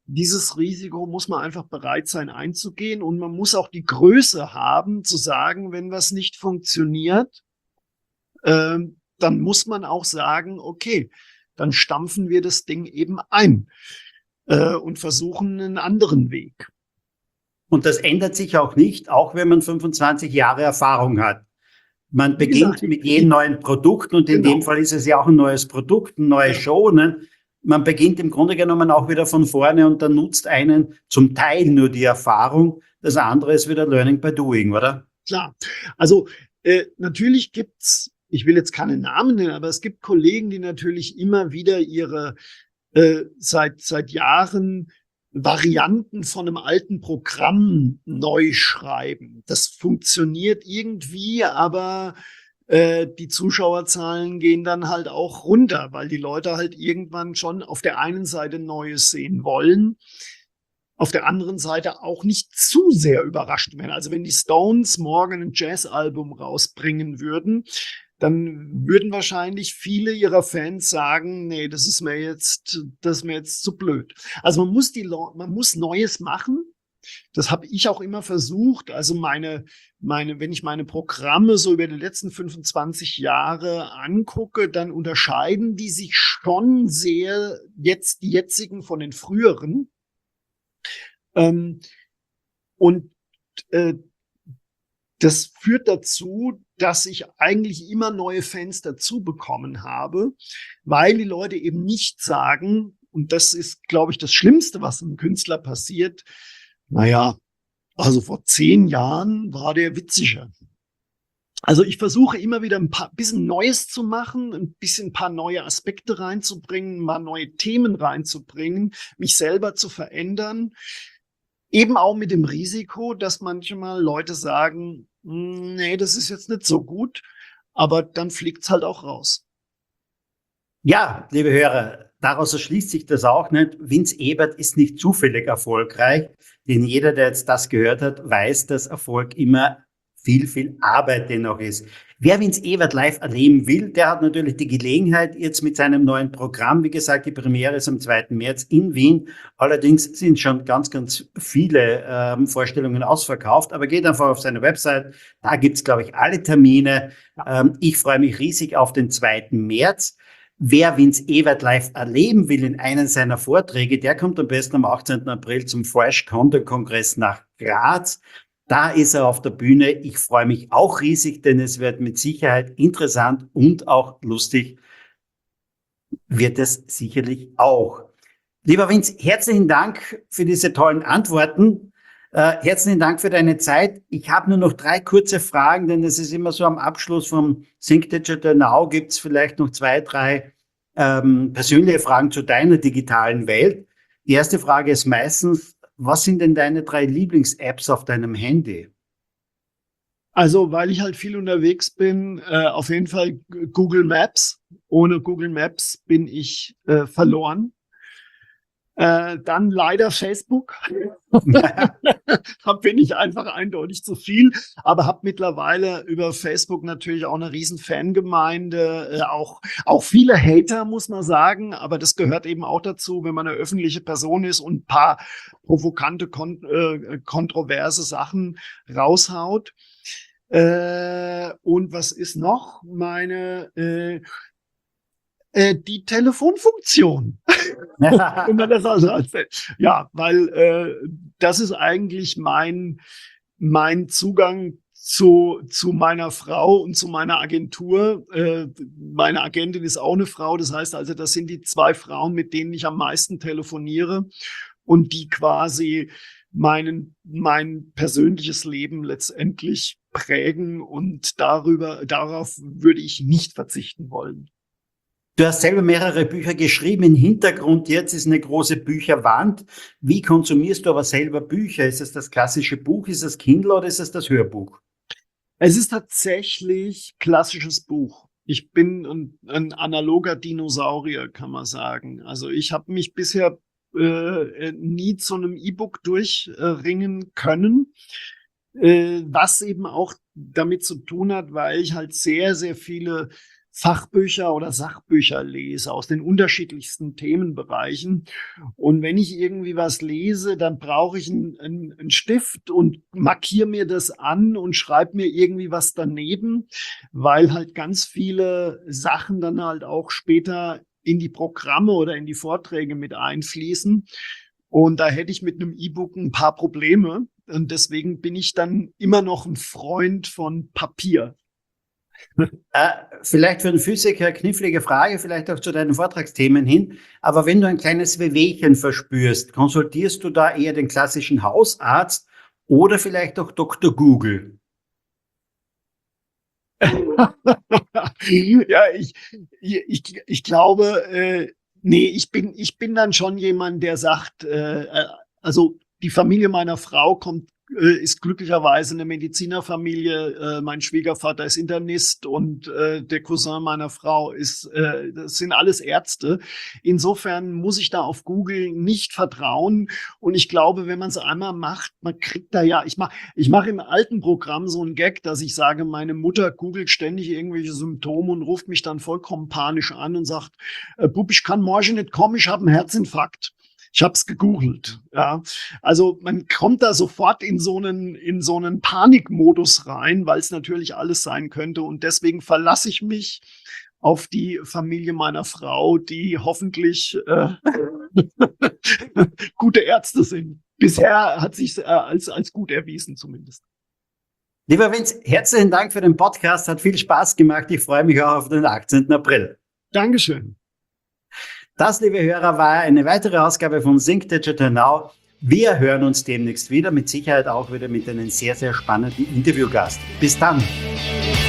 dieses Risiko muss man einfach bereit sein einzugehen und man muss auch die Größe haben, zu sagen, wenn was nicht funktioniert, äh, dann muss man auch sagen, okay, dann stampfen wir das Ding eben ein äh, und versuchen einen anderen Weg. Und das ändert sich auch nicht, auch wenn man fünfundzwanzig Jahre Erfahrung hat. Man beginnt mit jedem neuen Produkt und in Genau. dem Fall ist es ja auch ein neues Produkt, eine neue Ja. Show. Ne? Man beginnt im Grunde genommen auch wieder von vorne und dann nutzt einen zum Teil nur die Erfahrung. Das andere ist wieder Learning by Doing, oder? Klar. Also äh, natürlich gibt's, ich will jetzt keine Namen nennen, aber es gibt Kollegen, die natürlich immer wieder ihre äh, seit seit Jahren Varianten von einem alten Programm neu schreiben. Das funktioniert irgendwie, aber äh, die Zuschauerzahlen gehen dann halt auch runter, weil die Leute halt irgendwann schon auf der einen Seite Neues sehen wollen, auf der anderen Seite auch nicht zu sehr überrascht werden. Also wenn die Stones morgen ein Jazzalbum rausbringen würden, dann würden wahrscheinlich viele ihrer Fans sagen, nee, das ist mir jetzt, das ist mir jetzt zu blöd. Also man muss die, man muss Neues machen. Das habe ich auch immer versucht. Also meine, meine, wenn ich meine Programme so über die letzten fünfundzwanzig Jahre angucke, dann unterscheiden die sich schon sehr jetzt die jetzigen von den früheren. Ähm, und äh, das führt dazu, dass ich eigentlich immer neue Fans dazu bekommen habe, weil die Leute eben nicht sagen, und das ist, glaube ich, das Schlimmste, was einem Künstler passiert, naja, also vor zehn Jahren war der witziger. Also ich versuche immer wieder ein paar bisschen Neues zu machen, ein bisschen ein paar neue Aspekte reinzubringen, mal neue Themen reinzubringen, mich selber zu verändern. Eben auch mit dem Risiko, dass manchmal Leute sagen, nee, das ist jetzt nicht so gut, aber dann fliegt's halt auch raus. Ja, liebe Hörer, daraus erschließt sich das auch nicht. Vince Ebert ist nicht zufällig erfolgreich, denn jeder, der jetzt das gehört hat, weiß, dass Erfolg immer viel, viel Arbeit dennoch ist. Wer Vince Ebert live erleben will, der hat natürlich die Gelegenheit jetzt mit seinem neuen Programm. Wie gesagt, die Premiere ist am zweiten März in Wien. Allerdings sind schon ganz, ganz viele ähm, Vorstellungen ausverkauft. Aber geht einfach auf seine Website. Da gibt's, glaube ich, alle Termine. Ähm, ich freue mich riesig auf den zweiten März. Wer Vince Ebert live erleben will in einem seiner Vorträge, der kommt am besten am achtzehnten April zum Fresh Content Kongress nach Graz. Da ist er auf der Bühne. Ich freue mich auch riesig, denn es wird mit Sicherheit interessant und auch lustig. Wird es sicherlich auch. Lieber Vince, herzlichen Dank für diese tollen Antworten. Äh, herzlichen Dank für deine Zeit. Ich habe nur noch drei kurze Fragen, denn es ist immer so am Abschluss vom Think Digital Now gibt es vielleicht noch zwei, drei ähm, persönliche Fragen zu deiner digitalen Welt. Die erste Frage ist meistens, was sind denn deine drei Lieblings-Apps auf deinem Handy? Also, weil ich halt viel unterwegs bin, äh, auf jeden Fall Google Maps. Ohne Google Maps bin ich äh, verloren. Äh, dann leider Facebook. Da bin ich einfach eindeutig zu viel, aber habe mittlerweile über Facebook natürlich auch eine riesen Fangemeinde, äh, auch, auch viele Hater, muss man sagen, aber das gehört eben auch dazu, wenn man eine öffentliche Person ist und ein paar provokante, kon äh, kontroverse Sachen raushaut. Äh, und was ist noch? Meine äh, äh, die Telefonfunktion. Wenn man das also erzählt. Ja, weil äh, das ist eigentlich mein, mein Zugang zu, zu meiner Frau und zu meiner Agentur. Äh, meine Agentin ist auch eine Frau. Das heißt also, das sind die zwei Frauen, mit denen ich am meisten telefoniere und die quasi meinen, mein persönliches Leben letztendlich prägen und darüber, darauf würde ich nicht verzichten wollen. Du hast selber mehrere Bücher geschrieben. Im Hintergrund jetzt ist eine große Bücherwand. Wie konsumierst du aber selber Bücher? Ist es das klassische Buch? Ist es Kindle oder ist es das Hörbuch? Es ist tatsächlich klassisches Buch. Ich bin ein, ein analoger Dinosaurier, kann man sagen. Also ich habe mich bisher äh, nie zu einem E-Book durchringen können, äh, was eben auch damit zu tun hat, weil ich halt sehr, sehr viele Fachbücher oder Sachbücher lese aus den unterschiedlichsten Themenbereichen. Und wenn ich irgendwie was lese, dann brauche ich einen, einen, einen Stift und markiere mir das an und schreibe mir irgendwie was daneben, weil halt ganz viele Sachen dann halt auch später in die Programme oder in die Vorträge mit einfließen. Und da hätte ich mit einem E-Book ein paar Probleme. Und deswegen bin ich dann immer noch ein Freund von Papier. Äh, vielleicht für den Physiker knifflige Frage, vielleicht auch zu deinen Vortragsthemen hin. Aber wenn du ein kleines Wehwehchen verspürst, konsultierst du da eher den klassischen Hausarzt oder vielleicht auch Doktor Google? Ja, ich, ich, ich glaube, äh, nee, ich bin, ich bin dann schon jemand, der sagt, äh, also die Familie meiner Frau kommt ist glücklicherweise eine Medizinerfamilie. Äh, mein Schwiegervater ist Internist und äh, der Cousin meiner Frau ist, äh, das sind alles Ärzte. Insofern muss ich da auf Google nicht vertrauen. Und ich glaube, wenn man es einmal macht, man kriegt da ja, ich mache ich mach im alten Programm so einen Gag, dass ich sage, meine Mutter googelt ständig irgendwelche Symptome und ruft mich dann vollkommen panisch an und sagt, äh, Bub, ich kann morgen nicht kommen, ich habe einen Herzinfarkt. Ich habe es gegoogelt. Ja. Also man kommt da sofort in so einen, in so einen Panikmodus rein, weil es natürlich alles sein könnte. Und deswegen verlasse ich mich auf die Familie meiner Frau, die hoffentlich äh, gute Ärzte sind. Bisher hat sich äh, als, als gut erwiesen zumindest. Lieber Vince, herzlichen Dank für den Podcast. Hat viel Spaß gemacht. Ich freue mich auch auf den achtzehnten April. Dankeschön. Das, liebe Hörer, war eine weitere Ausgabe von Think Digital Now. Wir hören uns demnächst wieder, mit Sicherheit auch wieder mit einem sehr, sehr spannenden Interviewgast. Bis dann!